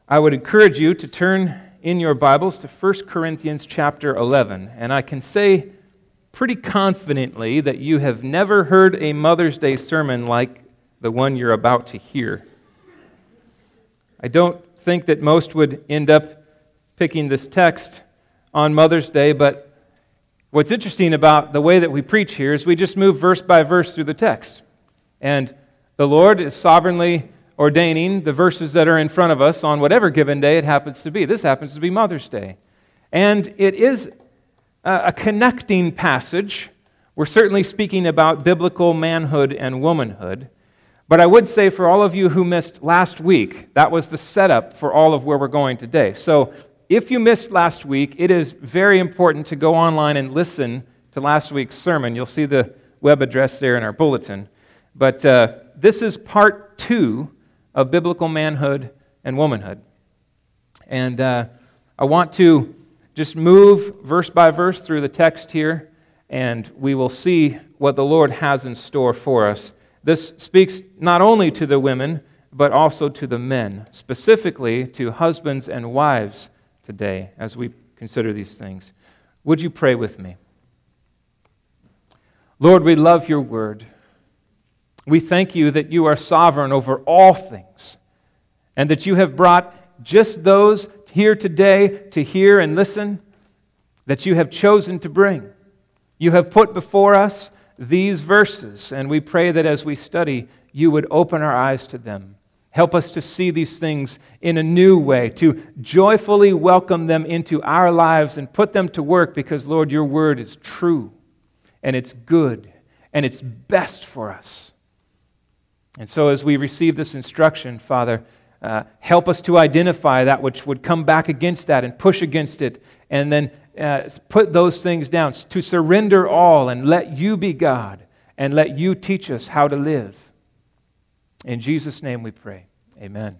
I would encourage you to turn in your Bibles to 1 Corinthians chapter 11. And I can say pretty confidently that you have never heard a Mother's Day sermon like the one you're about to hear. I don't think that most would end up picking this text on Mother's Day, but what's interesting about the way that we preach here is we just move verse by verse through the text. And the Lord is sovereignly ordaining the verses that are in front of us on whatever given day it happens to be. This happens to be Mother's Day. And it is a connecting passage. We're certainly speaking about biblical manhood and womanhood. But I would say for all of you who missed last week, that was the setup for all of where we're going today. So if you missed last week, it is very important to go online and listen to last week's sermon. You'll see the web address there in our bulletin. But this is part 2 of biblical manhood and womanhood. And I want to just move verse by verse through the text here, and we will see what the Lord has in store for us. This speaks not only to the women, but also to the men, specifically to husbands and wives today as we consider these things. Would you pray with me? Lord, we love your word. We thank you that you are sovereign over all things, and that you have brought just those here today to hear and listen that you have chosen to bring. You have put before us these verses, and we pray that as we study, you would open our eyes to them. Help us to see these things in a new way, to joyfully welcome them into our lives and put them to work because, Lord, your word is true, and it's good, and it's best for us. And so as we receive this instruction, Father, help us to identify that which would come back against that and push against it, and then put those things down, to surrender all and let you be God and let you teach us how to live. In Jesus' name we pray. Amen.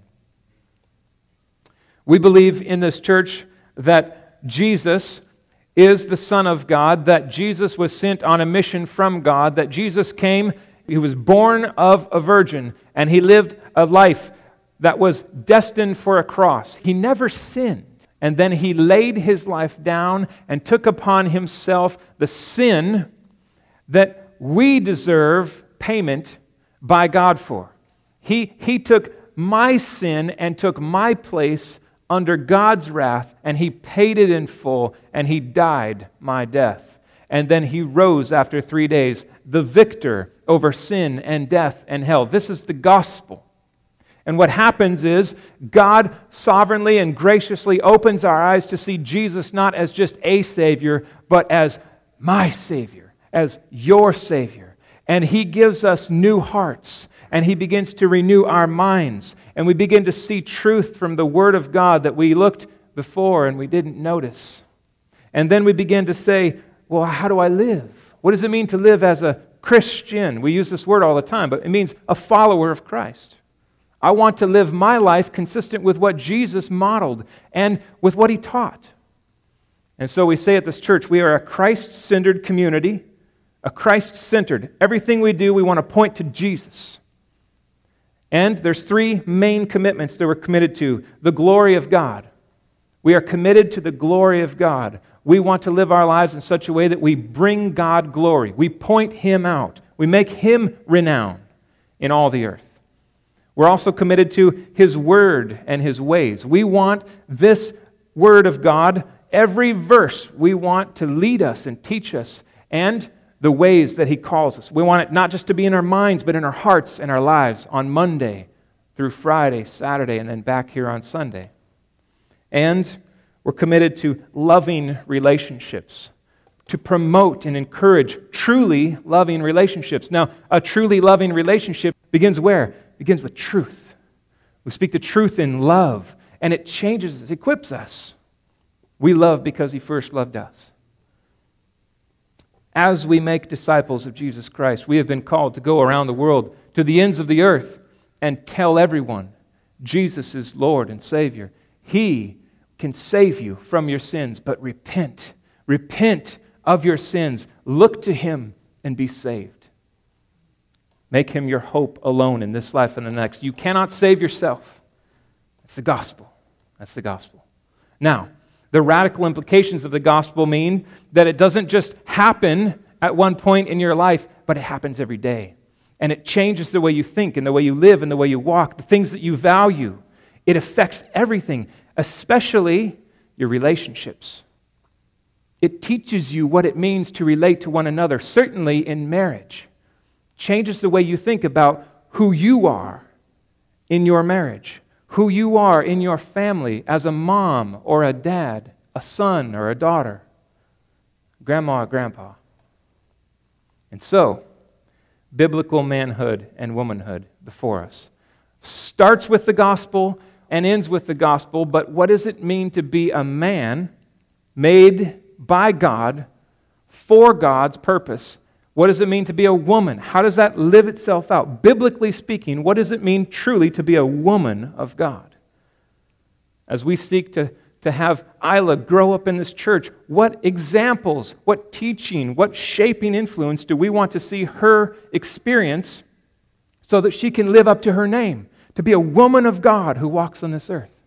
We believe in this church that Jesus is the Son of God, that Jesus was sent on a mission from God, that Jesus came, he was born of a virgin, and he lived a life that was destined for a cross. He never sinned. And then he laid his life down and took upon himself the sin that we deserve payment by God for. He took my sin and took my place under God's wrath, and he paid it in full, and he died my death. And then he rose after 3 days, the victor over sin and death and hell. This is the gospel. And what happens is God sovereignly and graciously opens our eyes to see Jesus not as just a Savior, but as my Savior, as your Savior. And he gives us new hearts, and he begins to renew our minds, and we begin to see truth from the Word of God that we looked before and we didn't notice. And then we begin to say, well, how do I live? What does it mean to live as a Christian? We use this word all the time, but it means a follower of Christ. I want to live my life consistent with what Jesus modeled and with what he taught. And so we say at this church, we are a Christ-centered community, a Christ-centered. Everything we do, we want to point to Jesus. And there's 3 main commitments that we're committed to. The glory of God. We are committed to the glory of God. We want to live our lives in such a way that we bring God glory. We point him out. We make him renowned in all the earth. We're also committed to his word and his ways. We want this word of God, every verse, we want to lead us and teach us, and the ways that he calls us. We want it not just to be in our minds, but in our hearts and our lives on Monday through Friday, Saturday, and then back here on Sunday. And we're committed to loving relationships, to promote and encourage truly loving relationships. Now, a truly loving relationship begins where? Begins with truth. We speak the truth in love, and it changes us, equips us. We love because he first loved us. As we make disciples of Jesus Christ, we have been called to go around the world to the ends of the earth and tell everyone Jesus is Lord and Savior. He can save you from your sins, but repent. Repent of your sins. Look to him and be saved. Make him your hope alone in this life and the next. You cannot save yourself. It's the gospel. That's the gospel. Now, the radical implications of the gospel mean that it doesn't just happen at one point in your life, but it happens every day. And it changes the way you think and the way you live and the way you walk, the things that you value. It affects everything, especially your relationships. It teaches you what it means to relate to one another, certainly in marriage. Changes the way you think about who you are in your marriage, who you are in your family as a mom or a dad, a son or a daughter, grandma or grandpa. And so, biblical manhood and womanhood before us starts with the gospel and ends with the gospel, but what does it mean to be a man made by God for God's purpose? What does it mean to be a woman? How does that live itself out? Biblically speaking, what does it mean truly to be a woman of God? As we seek to have Isla grow up in this church, what examples, what teaching, what shaping influence do we want to see her experience so that she can live up to her name, to be a woman of God who walks on this earth?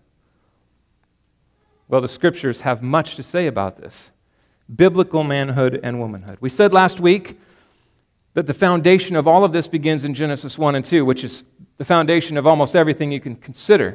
Well, the Scriptures have much to say about this. Biblical manhood and womanhood. We said last week that the foundation of all of this begins in Genesis 1 and 2, which is the foundation of almost everything you can consider.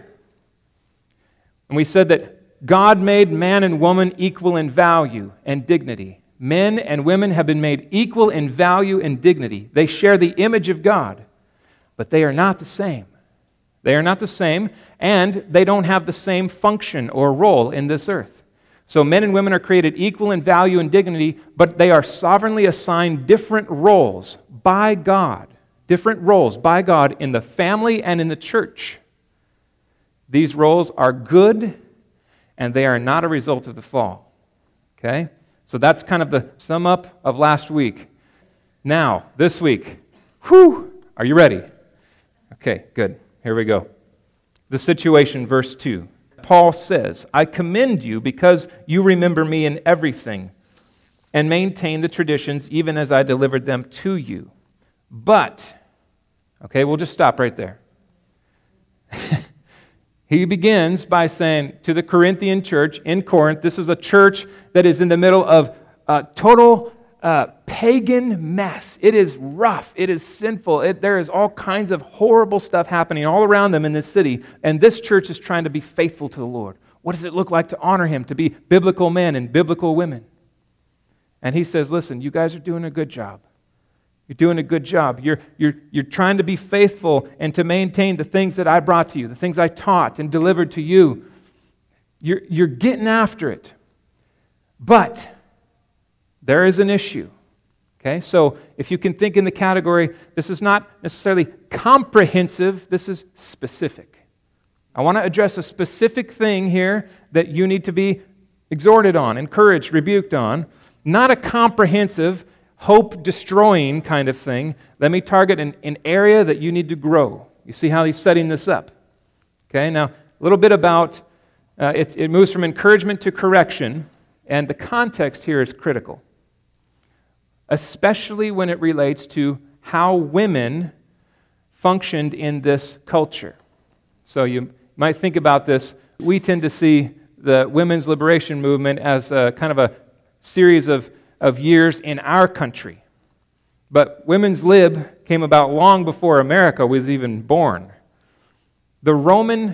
And we said that God made man and woman equal in value and dignity. Men and women have been made equal in value and dignity. They share the image of God, but they are not the same. They are not the same, and they don't have the same function or role in this earth. So men and women are created equal in value and dignity, but they are sovereignly assigned different roles by God. Different roles by God in the family and in the church. These roles are good, and they are not a result of the fall. Okay? So that's kind of the sum up of last week. Now, this week, are you ready? Okay, good. Here we go. The situation, verse 2. Paul says, I commend you because you remember me in everything and maintain the traditions even as I delivered them to you. But, okay, we'll just stop right there. He begins by saying to the Corinthian church in Corinth, this is a church that is in the middle of total pagan mess. It is rough. It is sinful. There is all kinds of horrible stuff happening all around them in this city. And this church is trying to be faithful to the Lord. What does it look like to honor Him, to be biblical men and biblical women? And he says, listen, you guys are doing a good job. You're doing a good job. You're trying to be faithful and to maintain the things that I brought to you, the things I taught and delivered to you. You're getting after it. But there is an issue. Okay, so if you can think in the category, this is not necessarily comprehensive, this is specific. I want to address a specific thing here that you need to be exhorted on, encouraged, rebuked on, not a comprehensive, hope-destroying kind of thing. Let me target an area that you need to grow. You see how he's setting this up. Okay, now a little bit about, it moves from encouragement to correction, and the context here is critical, especially when it relates to how women functioned in this culture. So you might think about this. We tend to see the women's liberation movement as a kind of a series of years in our country. But women's lib came about long before America was even born. The Roman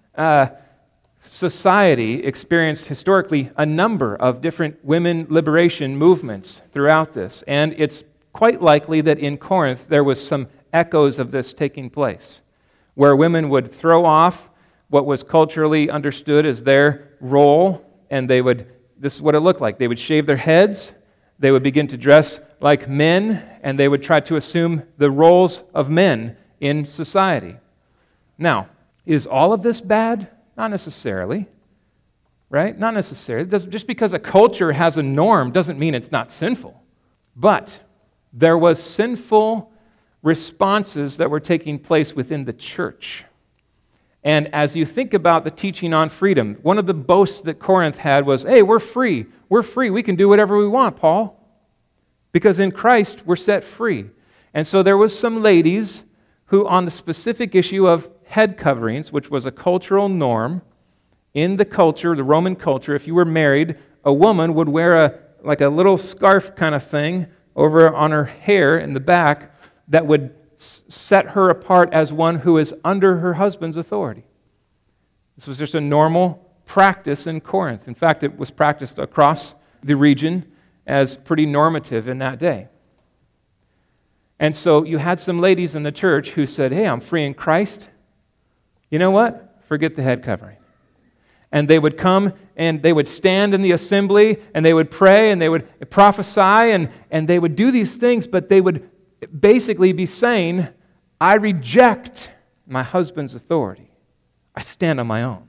society experienced historically a number of different women liberation movements throughout this, and it's quite likely that in Corinth there was some echoes of this taking place, where women would throw off what was culturally understood as their role, and this is what it looked like. They would shave their heads, they would begin to dress like men, and they would try to assume the roles of men in society. Now, is all of this bad? Not necessarily, right? Not necessarily. Just because a culture has a norm doesn't mean it's not sinful. But there was sinful responses that were taking place within the church. And as you think about the teaching on freedom, one of the boasts that Corinth had was, hey, we're free. We're free. We can do whatever we want, Paul. Because in Christ, we're set free. And so there was some ladies who, on the specific issue of head coverings, which was a cultural norm, In the culture, the Roman culture, if you were married, a woman would wear a little scarf kind of thing over on her hair in the back that would set her apart as one who is under her husband's authority. This was just a normal practice in Corinth. In fact, it was practiced across the region as pretty normative in that day. And so you had some ladies in the church who said, hey, I'm free in Christ. You know what? Forget the head covering. And they would come and they would stand in the assembly and they would pray and they would prophesy and they would do these things, but they would basically be saying, I reject my husband's authority. I stand on my own.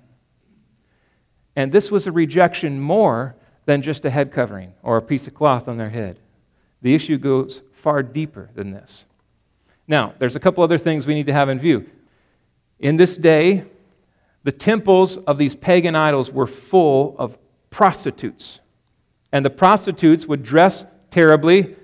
And this was a rejection more than just a head covering or a piece of cloth on their head. The issue goes far deeper than this. Now, there's a couple other things we need to have in view. In this day, the temples of these pagan idols were full of prostitutes. And the prostitutes would dress terribly,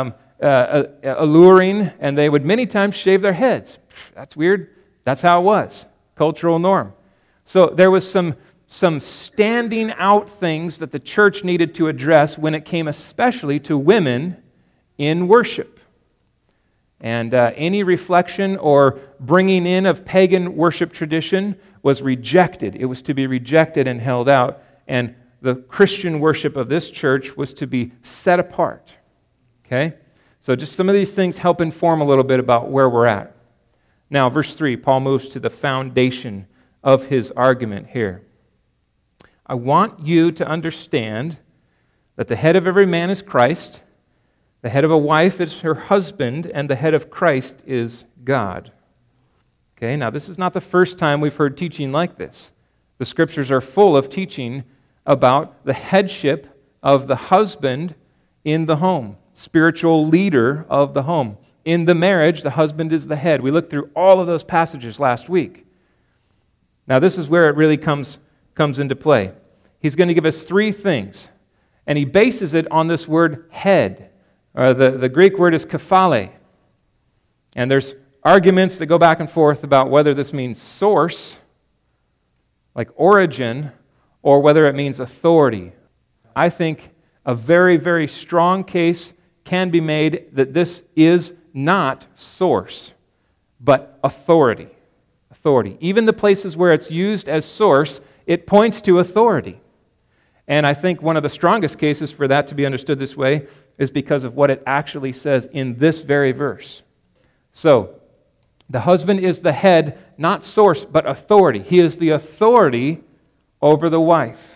alluring, and they would many times shave their heads. That's weird. That's how it was. Cultural norm. So there was some standing out things that the church needed to address when it came especially to women in worship. And any reflection or bringing in of pagan worship tradition was rejected. It was to be rejected and held out. And the Christian worship of this church was to be set apart. Okay? So just some of these things help inform a little bit about where we're at. Now, verse 3, Paul moves to the foundation of his argument here. I want you to understand that the head of every man is Christ, the head of a wife is her husband, and the head of Christ is God. Okay, now this is not the first time we've heard teaching like this. The Scriptures are full of teaching about the headship of the husband in the home, spiritual leader of the home. In the marriage, the husband is the head. We looked through all of those passages last week. Now this is where it really comes into play. He's going to give us three things, and he bases it on this word head. The Greek word is kephale. And there's arguments that go back and forth about whether this means source, like origin, or whether it means authority. I think a very, very strong case can be made that this is not source, but authority. Authority. Even the places where it's used as source, it points to authority. And I think one of the strongest cases for that to be understood this way is because of what it actually says in this very verse. So, the husband is the head, not source, but authority. He is the authority over the wife.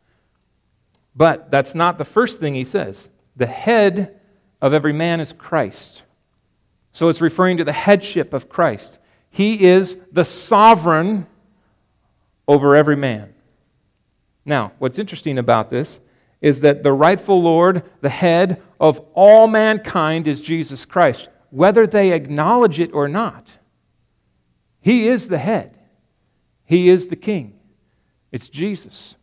But that's not the first thing he says. The head of every man is Christ. So it's referring to the headship of Christ. He is the sovereign over every man. Now, what's interesting about this is that the rightful Lord, the head of all mankind, is Jesus Christ, whether they acknowledge it or not. He is the head. He is the king. It's Jesus.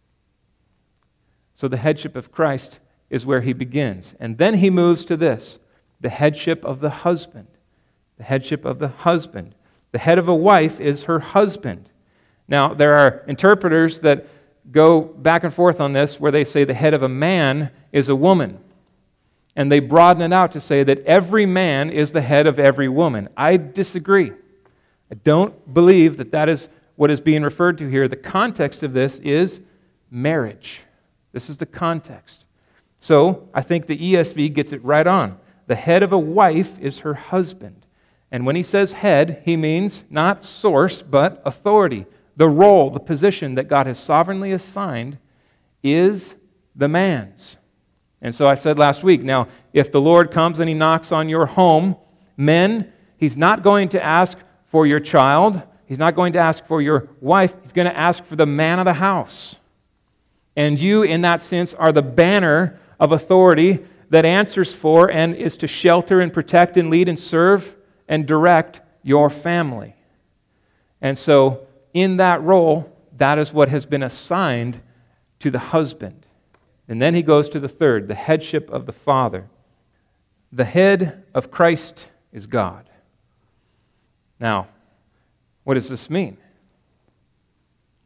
So the headship of Christ is where he begins. And then he moves to this, the headship of the husband. The headship of the husband. The head of a wife is her husband. Now, there are interpreters that go back and forth on this where they say the head of a man is a woman. And they broaden it out to say that every man is the head of every woman. I disagree. I don't believe that that is what is being referred to here. The context of this is marriage. This is the context. So I think the ESV gets it right on. The head of a wife is her husband. And when he says head, he means not source, but authority. The role, the position that God has sovereignly assigned is the man's. And so I said last week, now, if the Lord comes and he knocks on your home, men, he's not going to ask for your child. He's not going to ask for your wife. He's going to ask for the man of the house. And you, in that sense, are the banner of authority that answers for and is to shelter and protect and lead and serve and direct your family. And so, in that role, that is what has been assigned to the husband. And then he goes to the third, the headship of the father. The head of Christ is God. Now, what does this mean?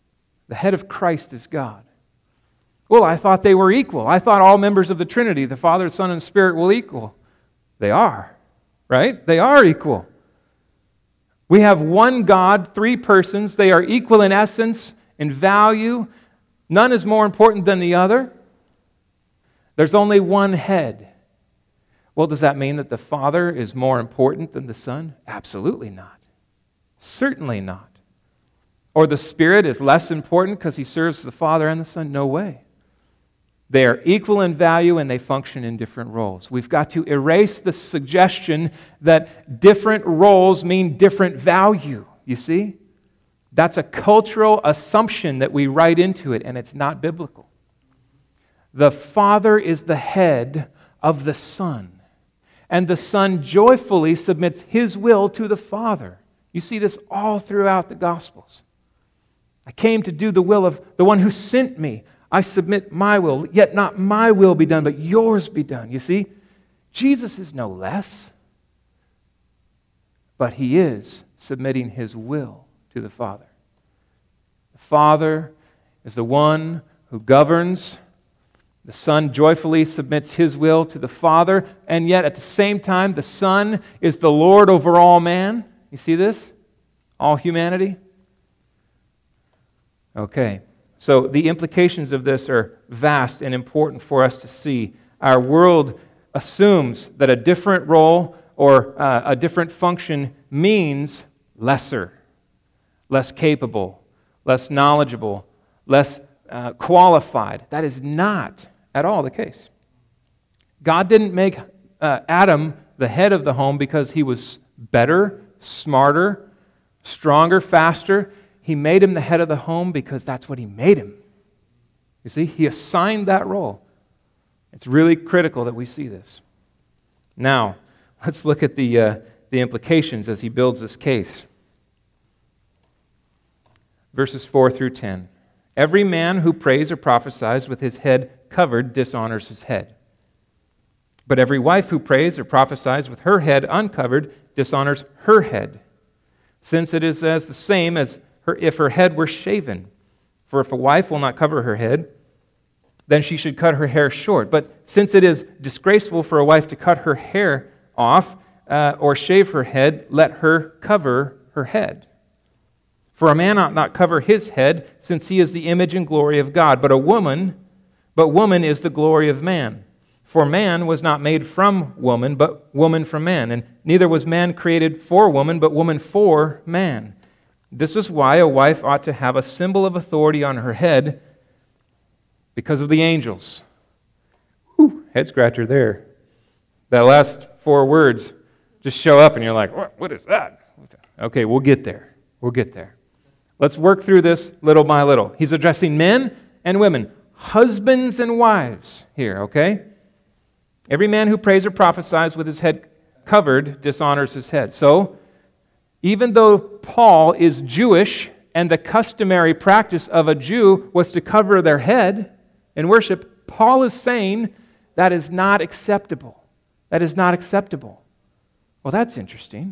The head of Christ is God. Well, I thought they were equal. I thought all members of the Trinity, the Father, Son, and Spirit, were equal. They are, right? They are equal. We have one God, three persons. They are equal in essence, in value. None is more important than the other. There's only one head. Well, does that mean that the Father is more important than the Son? Absolutely not. Certainly not. Or the Spirit is less important because He serves the Father and the Son? No way. They are equal in value and they function in different roles. We've got to erase the suggestion that different roles mean different value. You see? That's a cultural assumption that we write into it, and it's not biblical. The Father is the head of the Son, and the Son joyfully submits His will to the Father. You see this all throughout the Gospels. I came to do the will of the one who sent me. I submit my will, yet not my will be done, but yours be done. You see, Jesus is no less, but He is submitting His will to the Father. The Father is the one who governs. The Son joyfully submits His will to the Father, and yet at the same time, the Son is the Lord over all man. You see this? All humanity? Okay. So the implications of this are vast and important for us to see. Our world assumes that a different role or a different function means lesser, less capable, less knowledgeable, less qualified. That is not at all the case. God didn't make Adam the head of the home because he was better, smarter, stronger, faster. He made him the head of the home because that's what He made him. You see, He assigned that role. It's really critical that we see this. Now, let's look at the implications as he builds this case. Verses 4 through 10. Every man who prays or prophesies with his head covered dishonors his head. But every wife who prays or prophesies with her head uncovered dishonors her head, since it is as the same as if her head were shaven. For if a wife will not cover her head, then she should cut her hair short. But since it is disgraceful for a wife to cut her hair off or shave her head, let her cover her head. For a man ought not cover his head, since he is the image and glory of God. But woman is the glory of man. For man was not made from woman, but woman from man. And neither was man created for woman, but woman for man. This is why a wife ought to have a symbol of authority on her head because of the angels. Whew, head scratcher there. That last 4 words just show up and you're like, what is that? Okay, we'll get there. We'll get there. Let's work through this little by little. He's addressing men and women, husbands and wives here, okay? Every man who prays or prophesies with his head covered dishonors his head. So, even though Paul is Jewish and the customary practice of a Jew was to cover their head in worship, Paul is saying that is not acceptable. That is not acceptable. Well, that's interesting.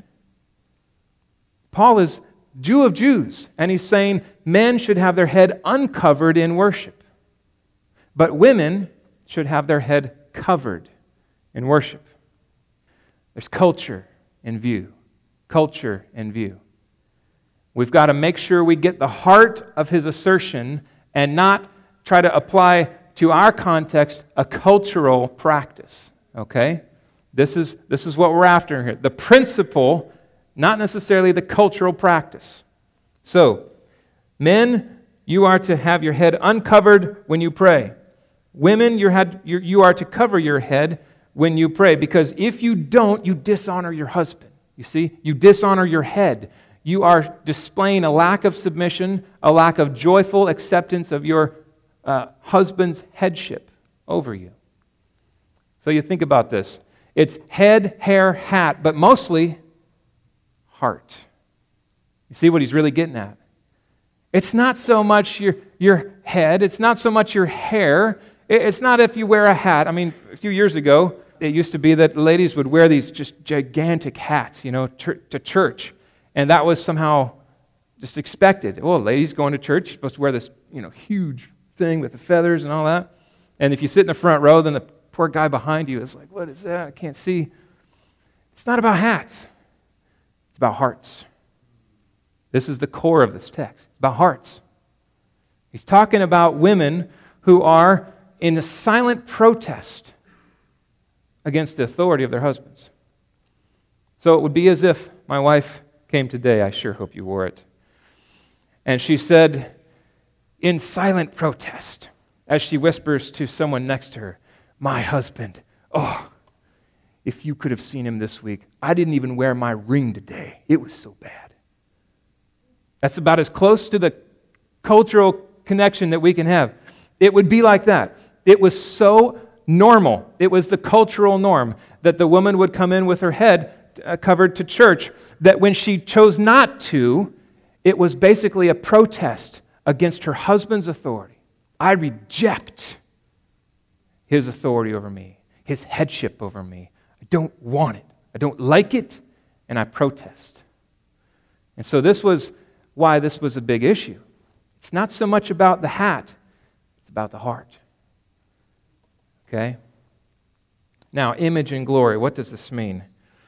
Paul is Jew of Jews, and he's saying men should have their head uncovered in worship, but women should have their head covered in worship. There's culture in view. Culture in view. We've got to make sure we get the heart of his assertion and not try to apply to our context a cultural practice. Okay? This is what we're after here. The principle, not necessarily the cultural practice. So, men, you are to have your head uncovered when you pray. Women, you are to cover your head when you pray, because if you don't, you dishonor your husband. You see, you dishonor your head. You are displaying a lack of submission, a lack of joyful acceptance of your husband's headship over you. So you think about this. It's head, hair, hat, but mostly heart. You see what he's really getting at? It's not so much your head. It's not so much your hair. It's not if you wear a hat. I mean, a few years ago, it used to be that ladies would wear these just gigantic hats, to church. And that was somehow just expected. Oh, a lady's going to church. She's supposed to wear this, huge thing with the feathers and all that. And if you sit in the front row, then the poor guy behind you is like, what is that? I can't see. It's not about hats. It's about hearts. This is the core of this text. It's about hearts. He's talking about women who are in a silent protest against the authority of their husbands. So it would be as if my wife came today. I sure hope you wore it. And she said, in silent protest, as she whispers to someone next to her, my husband, oh, if you could have seen him this week, I didn't even wear my ring today. It was so bad. That's about as close to the cultural connection that we can have. It would be like that. It was so normal. It was the cultural norm that the woman would come in with her head covered to church, that when she chose not to, it was basically a protest against her husband's authority. I reject his authority over me, his headship over me. I don't want it. I don't like it, and I protest. And so this was why this was a big issue. It's not so much about the hat, it's about the heart. Okay? Now, image and glory, what does this mean?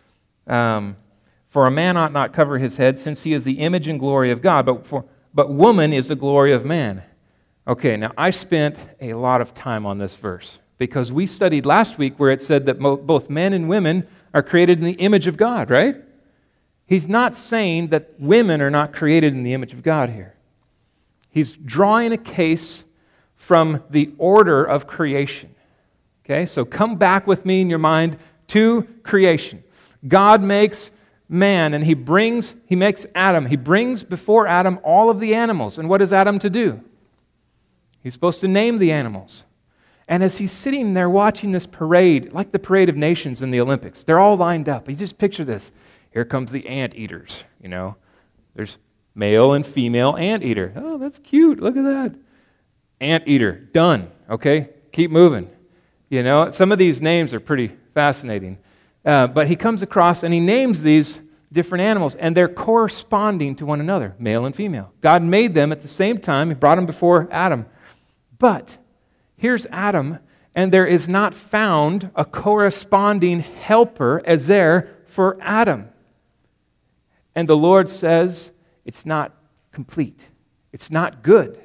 For a man ought not cover his head, since he is the image and glory of God, but woman is the glory of man. Okay, now I spent a lot of time on this verse, because we studied last week where it said that both men and women are created in the image of God, right? He's not saying that women are not created in the image of God here. He's drawing a case from the order of creation. Okay, so come back with me in your mind to creation. God makes man and he makes Adam. He brings before Adam all of the animals. And what is Adam to do? He's supposed to name the animals. And as he's sitting there watching this parade, like the Parade of Nations in the Olympics, they're all lined up. You just picture this. Here comes the anteaters, There's male and female anteater. Oh, that's cute. Look at that. Anteater. Done. Okay? Keep moving. Some of these names are pretty fascinating. But he comes across and he names these different animals, and they're corresponding to one another, male and female. God made them at the same time. He brought them before Adam. But here's Adam, and there is not found a corresponding helper as there for Adam. And the Lord says it's not complete. It's not good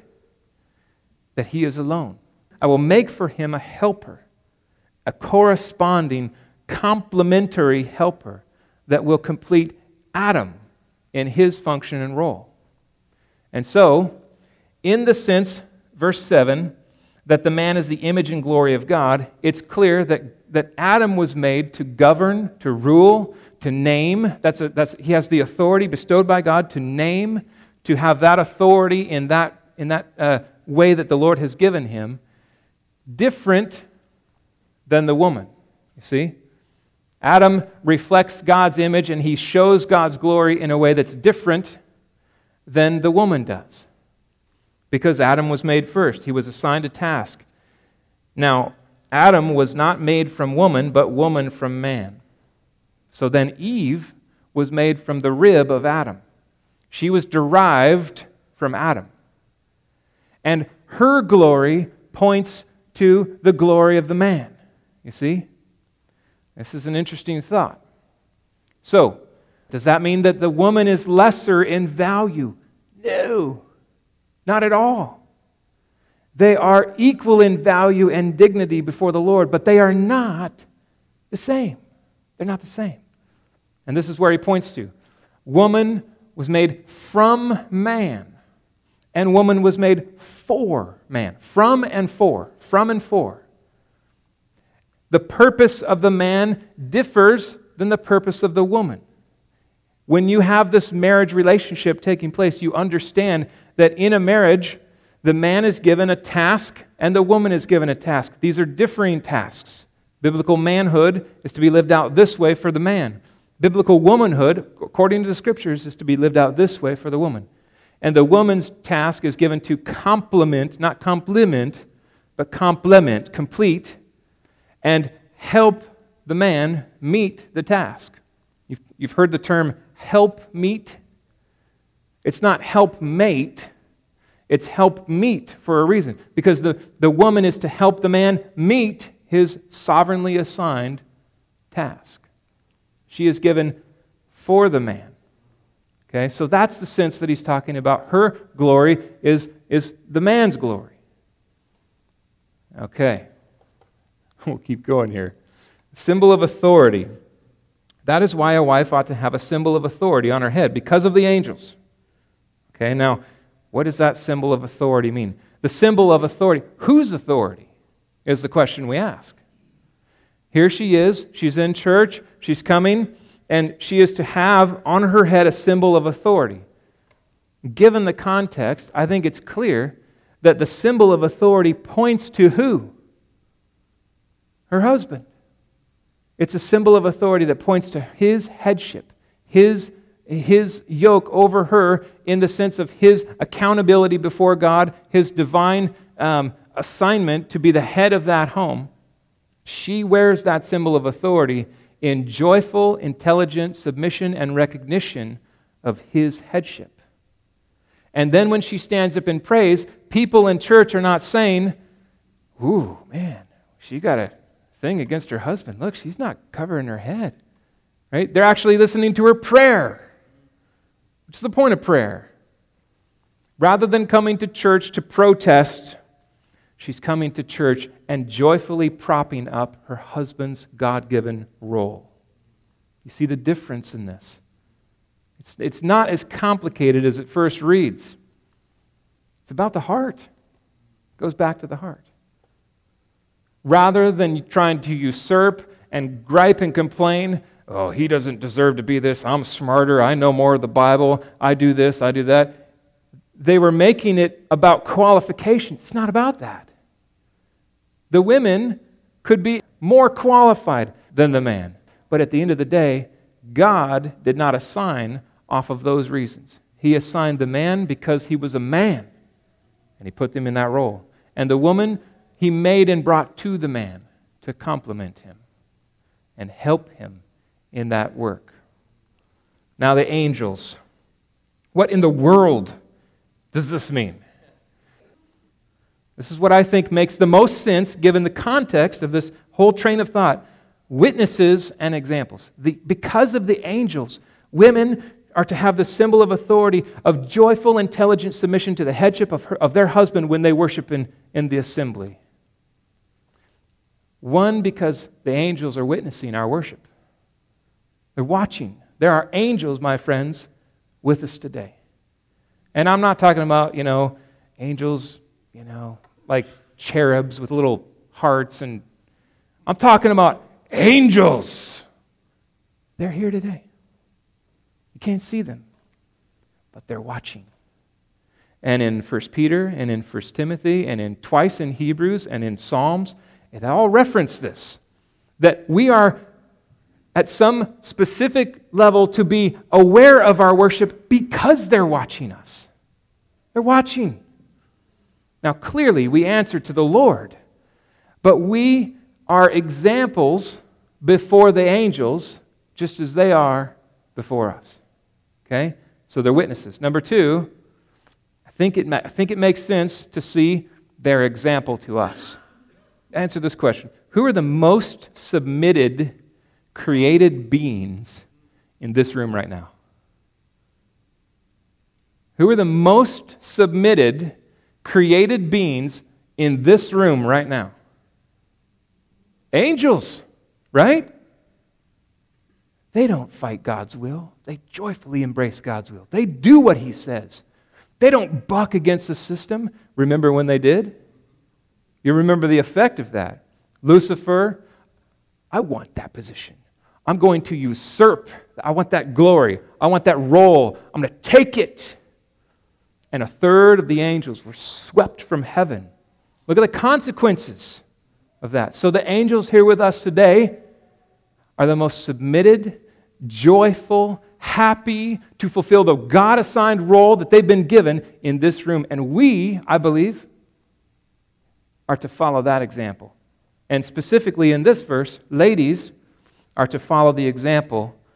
that he is alone. I will make for him a helper, a corresponding, complementary helper that will complete Adam in his function and role. And so, in the sense, verse 7, that the man is the image and glory of God, it's clear that Adam was made to govern, to rule, to name. He has the authority bestowed by God to name, to have that authority in that way that the Lord has given him, different than the woman. You see? Adam reflects God's image and he shows God's glory in a way that's different than the woman does. Because Adam was made first. He was assigned a task. Now, Adam was not made from woman, but woman from man. So then Eve was made from the rib of Adam. She was derived from Adam. And her glory points to the glory of the man. You see? This is an interesting thought. So, does that mean that the woman is lesser in value? No, not at all. They are equal in value and dignity before the Lord, but they are not the same. They're not the same. And this is where he points to. Woman was made from man, and woman was made for man. From and for. From and for. The purpose of the man differs than the purpose of the woman. When you have this marriage relationship taking place, you understand that in a marriage, the man is given a task and the woman is given a task. These are differing tasks. Biblical manhood is to be lived out this way for the man. Biblical womanhood, according to the Scriptures, is to be lived out this way for the woman. And the woman's task is given to complement, not compliment, but complement, complete, and help the man meet the task. You've heard the term help meet. It's not helpmate, it's help meet for a reason. Because the woman is to help the man meet his sovereignly assigned task. She is given for the man. Okay, so that's the sense that he's talking about. Her glory is the man's glory. Okay, we'll keep going here. Symbol of authority. That is why a wife ought to have a symbol of authority on her head, because of the angels. Okay, now, what does that symbol of authority mean? The symbol of authority, whose authority, is the question we ask. Here she is, she's in church, she's coming, and she is to have on her head a symbol of authority. Given the context, I think it's clear that the symbol of authority points to who? Her husband. It's a symbol of authority that points to his headship, his yoke over her in the sense of his accountability before God, his divine assignment to be the head of that home. She wears that symbol of authority in joyful, intelligent submission and recognition of his headship. And then when she stands up in praise, people in church are not saying, "Ooh, man, she got a thing against her husband. Look, she's not covering her head." Right? They're actually listening to her prayer, which is the point of prayer. Rather than coming to church to protest, she's coming to church and joyfully propping up her husband's God-given role. You see the difference in this? It's not as complicated as it first reads. It's about the heart. It goes back to the heart. Rather than trying to usurp and gripe and complain, "Oh, he doesn't deserve to be this. I'm smarter. I know more of the Bible. I do this. I do that." They were making it about qualifications. It's not about that. The women could be more qualified than the man. But at the end of the day, God did not assign off of those reasons. He assigned the man because he was a man, and he put them in that role. And the woman he made and brought to the man to complement him and help him in that work. Now the angels. What in the world does this mean? This is what I think makes the most sense given the context of this whole train of thought. Witnesses and examples. Because of the angels, women are to have the symbol of authority of joyful, intelligent submission to the headship of their husband when they worship in the assembly. One, because the angels are witnessing our worship. They're watching. There are angels, my friends, with us today. And I'm not talking about, angels, like cherubs with little hearts. And I'm talking about angels. They're here today. You can't see them, but they're watching. And in 1 Peter and in 1 Timothy and twice in Hebrews and in Psalms, it all reference this, that we are at some specific level to be aware of our worship because they're watching us. They're watching. Now, clearly, we answer to the Lord, but we are examples before the angels just as they are before us. Okay? So they're witnesses. Number two, I think it makes sense to see their example to us. Answer this question. Who are the most submitted created beings in this room right now? Who are the most submitted created beings in this room right now? Angels, right? They don't fight God's will. They joyfully embrace God's will. They do what He says. They don't buck against the system. Remember when they did? You remember the effect of that. Lucifer, I want that position. I'm going to usurp. I want that glory. I want that role. I'm going to take it. And a third of the angels were swept from heaven. Look at the consequences of that. So the angels here with us today are the most submitted, joyful, happy to fulfill the God-assigned role that they've been given in this room. And we, I believe, are to follow that example. And specifically in this verse, ladies are to follow the example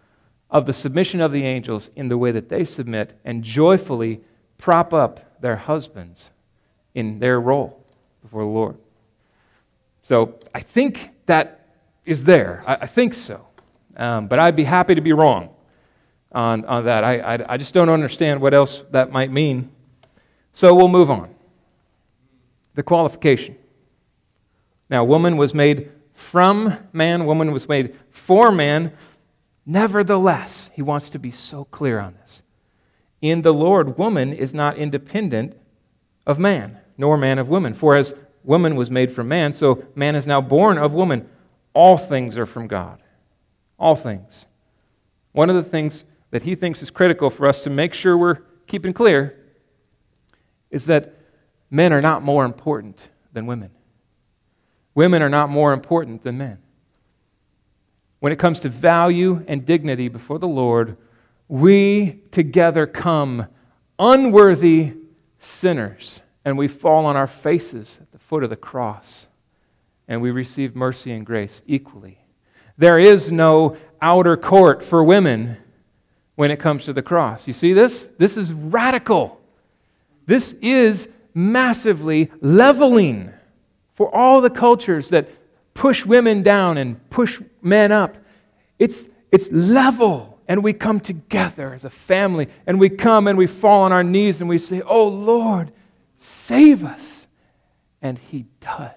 of the submission of the angels in the way that they submit and joyfully prop up their husbands in their role before the Lord. So I think that is there. I think so. But I'd be happy to be wrong on that. I just don't understand what else that might mean. So we'll move on. The qualification. Now, woman was made from man, woman was made for man. Nevertheless, he wants to be so clear on this. In the Lord, woman is not independent of man, nor man of woman. For as woman was made from man, so man is now born of woman. All things are from God. All things. One of the things that he thinks is critical for us to make sure we're keeping clear is that men are not more important than women. Women are not more important than men. When it comes to value and dignity before the Lord, we together come unworthy sinners, and we fall on our faces at the foot of the cross, and we receive mercy and grace equally. There is no outer court for women when it comes to the cross. You see this? This is radical. This is massively leveling for all the cultures that push women down and push men up. It's level, and we come together as a family, and we come and we fall on our knees and we say, "Oh Lord, save us." And He does.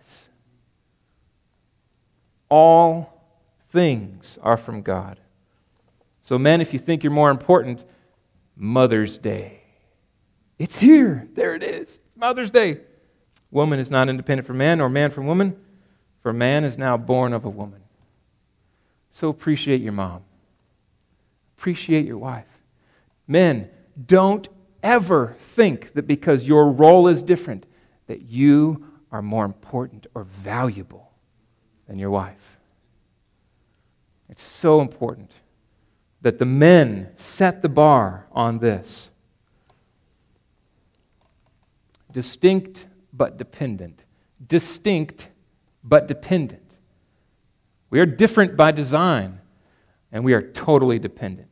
All things are from God. So men, if you think you're more important, Mother's Day. It's here. There it is. Mother's Day. Woman is not independent from man, or man from woman, for man is now born of a woman. So appreciate your mom. Appreciate your wife. Men, don't ever think that because your role is different, that you are more important or valuable than your wife. It's so important that the men set the bar on this. Distinct but dependent. Distinct but dependent. We are different by design, and we are totally dependent.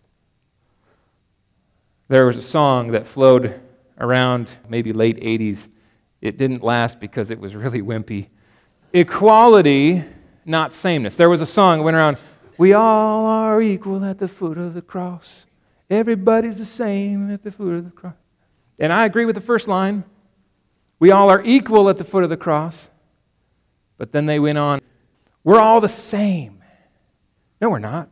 There was a song that flowed around maybe late 80s. It didn't last because it was really wimpy. Equality, not sameness. There was a song that went around, "We all are equal at the foot of the cross. Everybody's the same at the foot of the cross." And I agree with the first line. We all are equal at the foot of the cross. But then they went on, "We're all the same." No, we're not.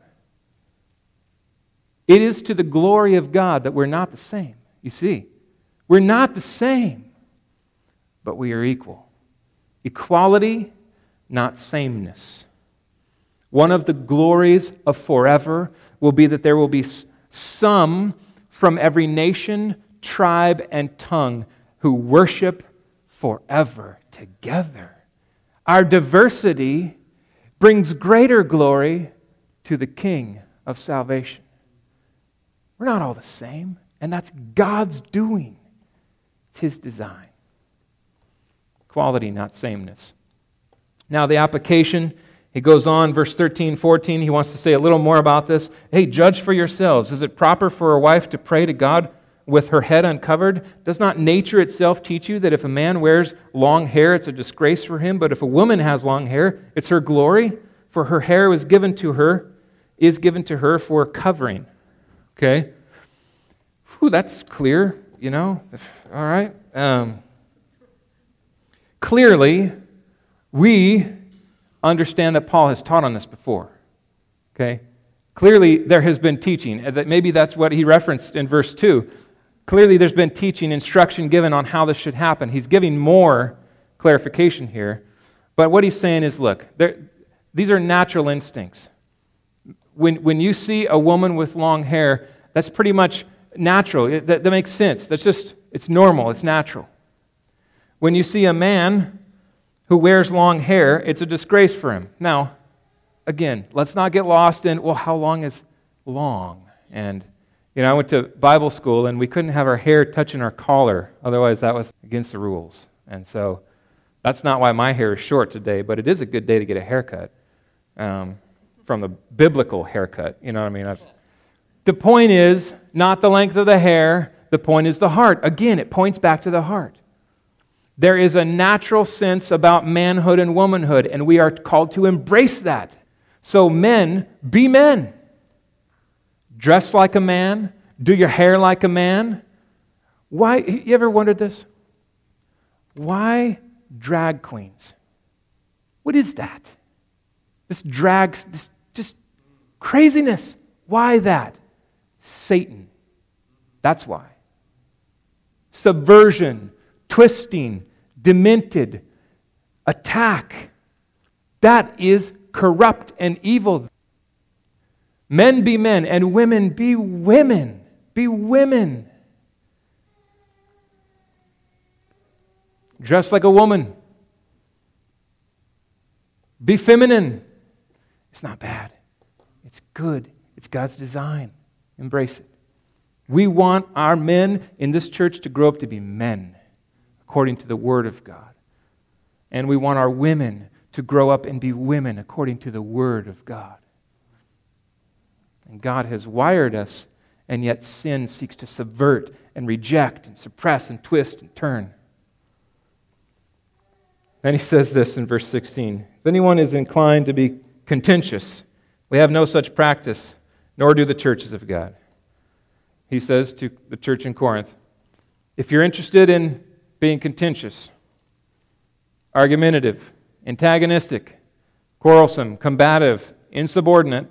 It is to the glory of God that we're not the same. You see, we're not the same, but we are equal. Equality, not sameness. One of the glories of forever will be that there will be some from every nation, tribe, and tongue who worship forever together. Our diversity brings greater glory to the King of salvation. We're not all the same, and that's God's doing. It's His design. Equality, not sameness. Now the application, he goes on, verse 13, 14, he wants to say a little more about this. Hey, judge for yourselves. Is it proper for a wife to pray to God with her head uncovered? Does not nature itself teach you that if a man wears long hair, it's a disgrace for him, but if a woman has long hair, it's her glory? For her hair is given to her for a covering. Okay? Whew, that's clear, you know? All right. Clearly, we understand that Paul has taught on this before. Okay? Clearly, there has been teaching. Maybe that's what he referenced in verse 2. Clearly, there's been teaching, instruction given on how this should happen. He's giving more clarification here. But what he's saying is, look, these are natural instincts. When you see a woman with long hair, that's pretty much natural. That makes sense. It's normal. It's natural. When you see a man who wears long hair, it's a disgrace for him. Now, again, let's not get lost in, well, how long is long? And, I went to Bible school, and we couldn't have our hair touching our collar. Otherwise, that was against the rules. And so that's not why my hair is short today, but it is a good day to get a haircut. From the biblical haircut, you know what I mean? The point is not the length of the hair. The point is the heart. Again, it points back to the heart. There is a natural sense about manhood and womanhood, and we are called to embrace that. So men, be men. Dress like a man. Do your hair like a man. Why? You ever wondered this? Why drag queens? What is that? This just craziness. Why that? Satan. That's why. Subversion, twisting, demented, attack. That is corrupt and evil. Men be men and women be women. Be women. Dress like a woman. Be feminine. It's not bad. It's good. It's God's design. Embrace it. We want our men in this church to grow up to be men, according to the Word of God. And we want our women to grow up and be women, according to the Word of God. And God has wired us, and yet sin seeks to subvert and reject and suppress and twist and turn. Then he says this in verse 16. If anyone is inclined to be contentious, we have no such practice, nor do the churches of God. He says to the church in Corinth, if you're interested in being contentious, argumentative, antagonistic, quarrelsome, combative, insubordinate,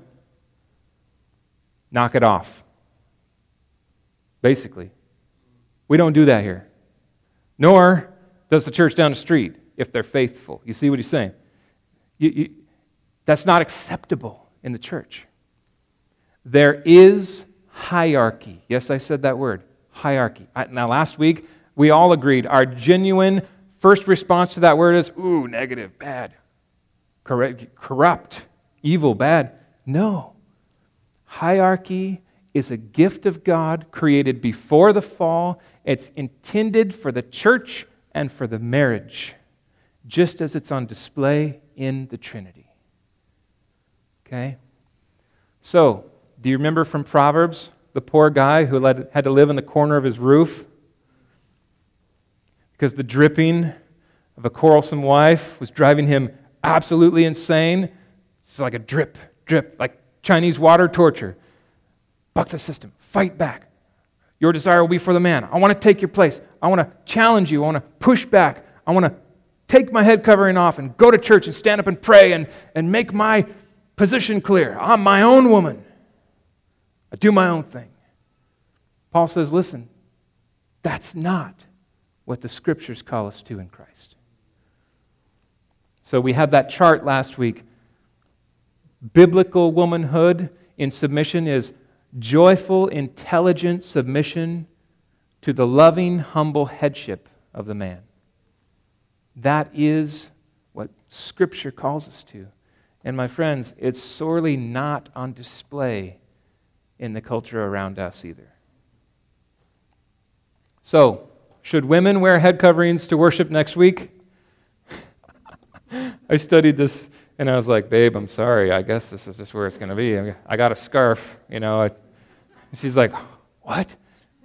knock it off. Basically. We don't do that here. Nor does the church down the street, if they're faithful. You see what he's saying? That's not acceptable in the church. There is hierarchy. Yes, I said that word. Hierarchy. Now, last week, we all agreed our genuine first response to that word is, ooh, negative, bad, corrupt, evil, bad. No. Hierarchy is a gift of God created before the fall. It's intended for the church and for the marriage, just as it's on display in the Trinity. Okay? So, do you remember from Proverbs, the poor guy who had to live in the corner of his roof because the dripping of a quarrelsome wife was driving him absolutely insane? It's like a drip, like Chinese water torture. Buck the system. Fight back. Your desire will be for the man. I want to take your place. I want to challenge you. I want to push back. I want to take my head covering off and go to church and stand up and pray and make my position clear. I'm my own woman. I do my own thing. Paul says, listen, that's not what the Scriptures call us to in Christ. So we had that chart last week. Biblical womanhood in submission is joyful, intelligent submission to the loving, humble headship of the man. That is what Scripture calls us to. And my friends, it's sorely not on display in the culture around us either. So, should women wear head coverings to worship next week? I studied this and I was like, babe, I'm sorry. I guess this is just where it's going to be. I got a scarf, She's like, what?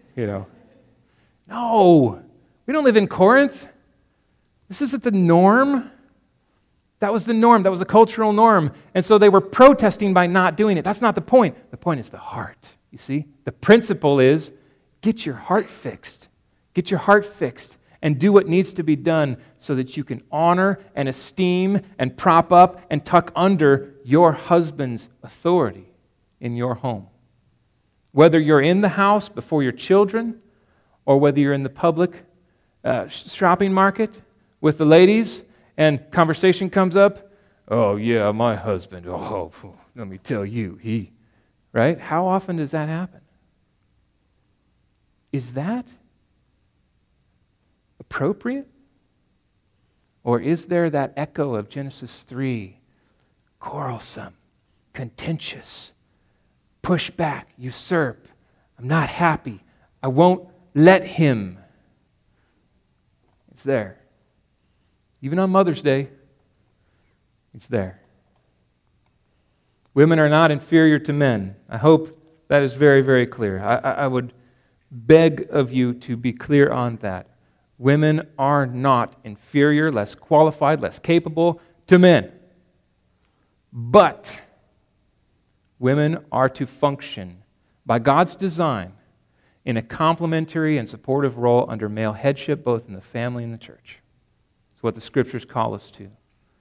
No, we don't live in Corinth. This isn't the norm. That was the norm. That was a cultural norm. And so they were protesting by not doing it. That's not the point. The point is the heart. You see? The principle is get your heart fixed. Get your heart fixed and do what needs to be done so that you can honor and esteem and prop up and tuck under your husband's authority in your home. Whether you're in the house before your children or whether you're in the public shopping market with the ladies and conversation comes up, oh yeah, my husband, oh, let me tell you, right? How often does that happen? Is that appropriate? Or is there that echo of Genesis 3, quarrelsome, contentious, push back, usurp, I'm not happy, I won't let him. It's there. Even on Mother's Day, it's there. Women are not inferior to men. I hope That is very, very clear. I would beg of you to be clear on that. Women are not inferior, less qualified, less capable to men. But women are to function by God's design in a complementary and supportive role under male headship, both in the family and the church. It's what the Scriptures call us to.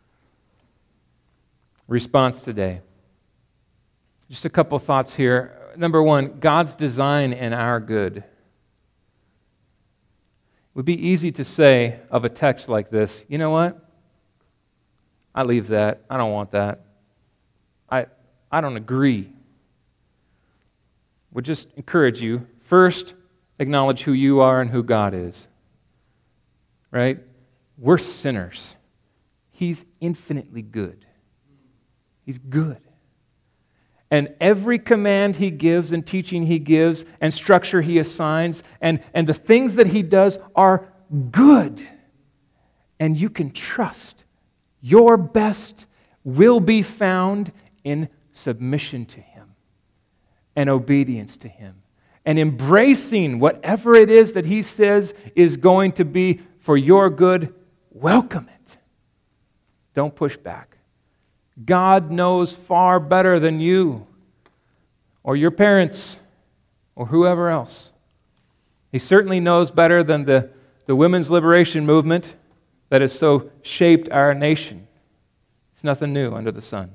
Response today. Just a couple thoughts here. Number one, God's design and our good. It would be easy to say of a text like this, you know what? I leave that. I don't want that. I don't agree. Would just encourage you, first, acknowledge who you are and who God is. Right? We're sinners. He's infinitely good. He's good. And every command He gives and teaching He gives and structure He assigns and the things that He does are good. And you can trust your best will be found in submission to Him and obedience to Him and embracing whatever it is that He says is going to be for your good. Welcome it. Don't push back. God knows far better than you or your parents or whoever else. He certainly knows better than the women's liberation movement that has so shaped our nation. It's nothing new under the sun.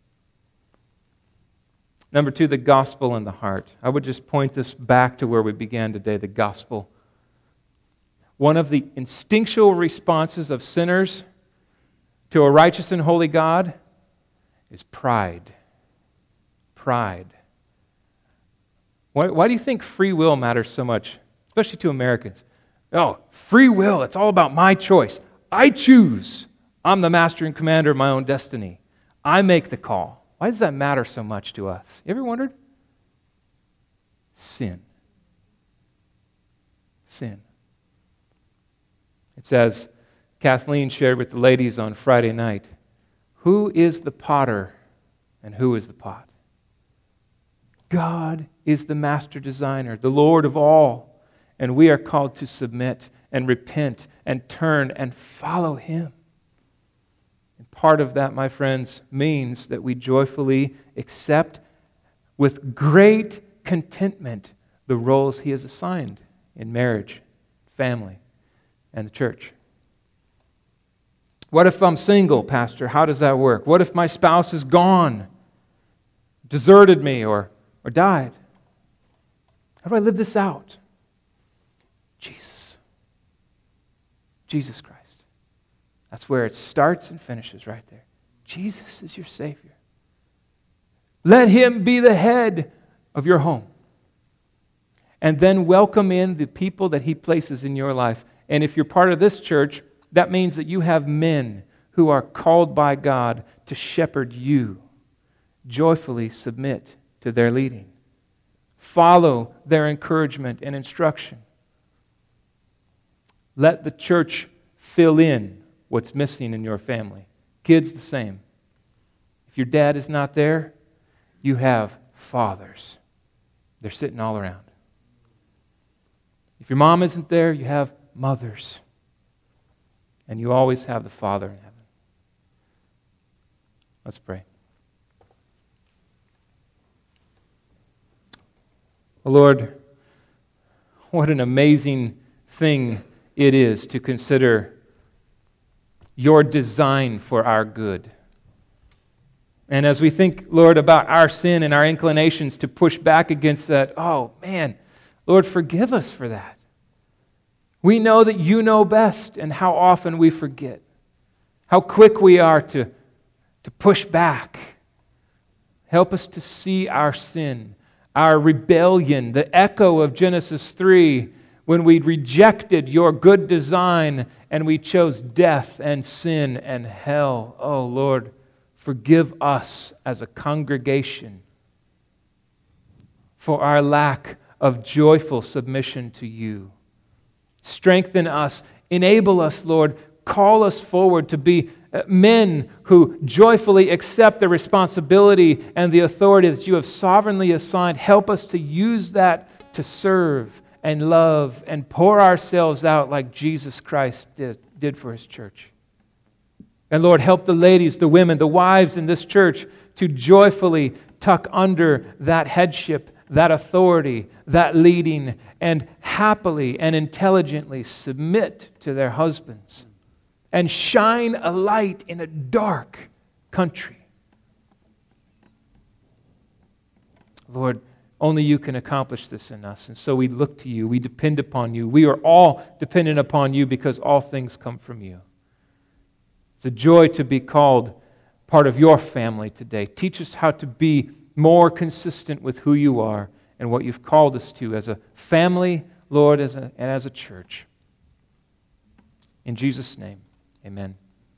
Number two, the gospel in the heart. I would just point this back to where we began today, the gospel. One of the instinctual responses of sinners to a righteous and holy God is pride. Pride. Why do you think free will matters so much, especially to Americans? Oh, free will, it's all about my choice. I choose. I'm the master and commander of my own destiny. I make the call. Why does that matter so much to us? You ever wondered? Sin. Sin. It's as Kathleen shared with the ladies on Friday night. Who is the potter and who is the pot? God is the master designer, the Lord of all, and we are called to submit and repent and turn and follow Him. And part of that, my friends, means that we joyfully accept with great contentment the roles He has assigned in marriage, family, and the church. What if I'm single, Pastor? How does that work? What if my spouse is gone, deserted me, or died? How do I live this out? Jesus. Jesus Christ. That's where it starts and finishes right there. Jesus is your Savior. Let Him be the head of your home. And then welcome in the people that He places in your life. And if you're part of this church, that means that you have men who are called by God to shepherd you. Joyfully submit to their leading. Follow their encouragement and instruction. Let the church fill in what's missing in your family. Kids, the same. If your dad is not there, you have fathers. They're sitting all around. If your mom isn't there, you have mothers. And you always have the Father in heaven. Let's pray. Oh Lord, what an amazing thing it is to consider your design for our good. And as we think, Lord, about our sin and our inclinations to push back against that, oh man, Lord, forgive us for that. We know that you know best, and how often we forget. How quick we are to push back. Help us to see our sin, our rebellion, the echo of Genesis 3, when we rejected your good design and we chose death and sin and hell. Oh, Lord, forgive us as a congregation for our lack of joyful submission to you. Strengthen us, enable us, Lord, call us forward to be men who joyfully accept the responsibility and the authority that you have sovereignly assigned. Help us to use that to serve and love and pour ourselves out like Jesus Christ did for His church. And Lord, help the ladies, the women, the wives in this church to joyfully tuck under that headship, that authority, that leading, and happily and intelligently submit to their husbands and shine a light in a dark country. Lord, only You can accomplish this in us, and so we look to You. We depend upon You. We are all dependent upon You because all things come from You. It's a joy to be called part of Your family today. Teach us how to be more consistent with who You are and what You've called us to as a family, Lord, and as a church. In Jesus' name, amen.